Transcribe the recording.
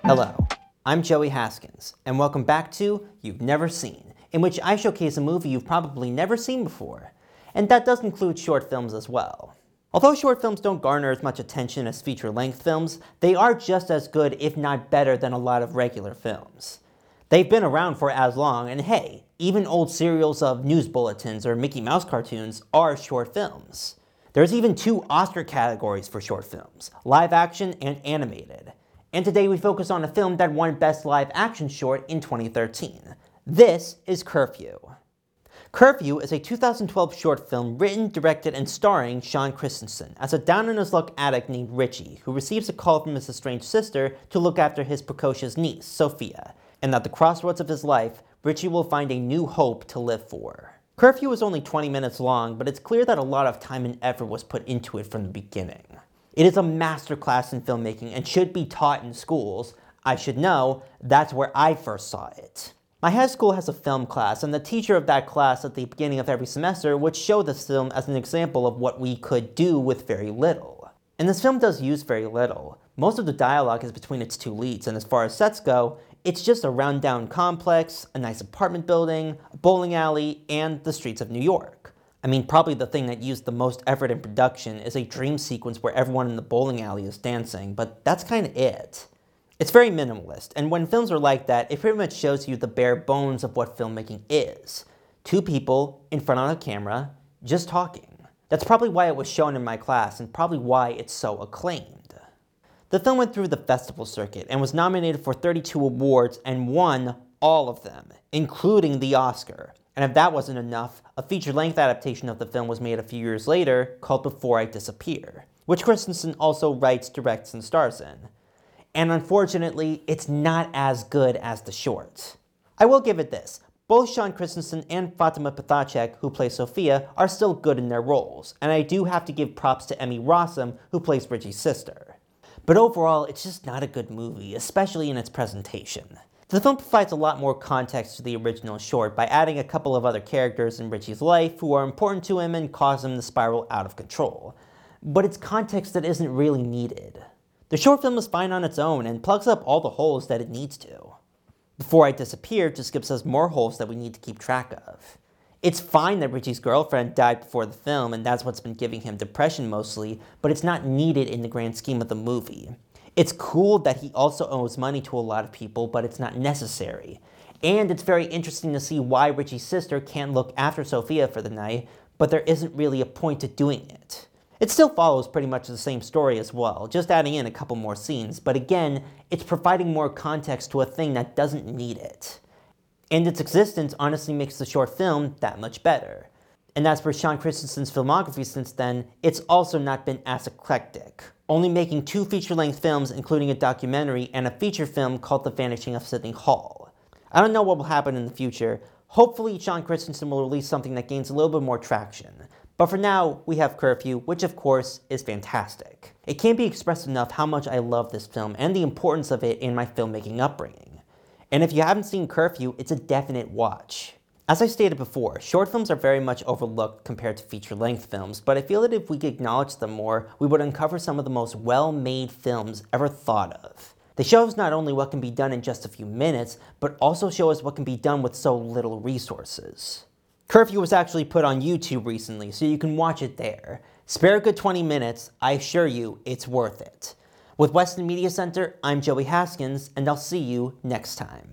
Hello, I'm Joey Haskins, and welcome back to You've Never Seen, in which I showcase a movie you've probably never seen before, and that does include short films as well. Although short films don't garner as much attention as feature-length films, they are just as good, if not better, than a lot of regular films. They've been around for as long, and hey, even old serials of news bulletins or Mickey Mouse cartoons are short films. There's even 2 Oscar categories for short films, live action and animated. And today we focus on a film that won Best Live Action Short in 2013. This is Curfew. Curfew is a 2012 short film written, directed, and starring Sean Christensen as a down-on-his-luck addict named Richie who receives a call from his estranged sister to look after his precocious niece, Sophia, and at the crossroads of his life, Richie will find a new hope to live for. Curfew is only 20 minutes long, but it's clear that a lot of time and effort was put into it from the beginning. It is a masterclass in filmmaking and should be taught in schools. I should know, that's where I first saw it. My high school has a film class, and the teacher of that class at the beginning of every semester would show this film as an example of what we could do with very little. And this film does use very little. Most of the dialogue is between its 2 leads, and as far as sets go, it's just a rundown complex, a nice apartment building, a bowling alley, and the streets of New York. I mean, probably the thing that used the most effort in production is a dream sequence where everyone in the bowling alley is dancing, but that's kind of it. It's very minimalist, and when films are like that, it pretty much shows you the bare bones of what filmmaking is. 2 people in front of a camera, just talking. That's probably why it was shown in my class, and probably why it's so acclaimed. The film went through the festival circuit and was nominated for 32 awards and won all of them, including the Oscar. And if that wasn't enough, a feature-length adaptation of the film was made a few years later called Before I Disappear, which Christensen also writes, directs, and stars in. And unfortunately, it's not as good as the short. I will give it this. Both Sean Christensen and Fatima Patacek, who plays Sophia, are still good in their roles, and I do have to give props to Emmy Rossum, who plays Richie's sister. But overall, it's just not a good movie, especially in its presentation. The film provides a lot more context to the original short by adding a couple of other characters in Richie's life who are important to him and cause him to spiral out of control. But it's context that isn't really needed. The short film is fine on its own and plugs up all the holes that it needs to. Before I Disappear just gives us more holes that we need to keep track of. It's fine that Richie's girlfriend died before the film and that's what's been giving him depression mostly, but it's not needed in the grand scheme of the movie. It's cool that he also owes money to a lot of people, but it's not necessary. And it's very interesting to see why Richie's sister can't look after Sophia for the night, but there isn't really a point to doing it. It still follows pretty much the same story as well, just adding in a couple more scenes, but again, it's providing more context to a thing that doesn't need it. And its existence honestly makes the short film that much better. And as for Sean Christensen's filmography since then, it's also not been as eclectic, only making 2 feature-length films including a documentary and a feature film called The Vanishing of Sydney Hall. I don't know what will happen in the future. Hopefully Sean Christensen will release something that gains a little bit more traction. But for now, we have Curfew, which of course is fantastic. It can't be expressed enough how much I love this film and the importance of it in my filmmaking upbringing. And if you haven't seen Curfew, it's a definite watch. As I stated before, short films are very much overlooked compared to feature-length films, but I feel that if we could acknowledge them more, we would uncover some of the most well-made films ever thought of. They show us not only what can be done in just a few minutes, but also show us what can be done with so little resources. Curfew was actually put on YouTube recently, so you can watch it there. Spare a good 20 minutes, I assure you, it's worth it. With Weston Media Center, I'm Joey Haskins, and I'll see you next time.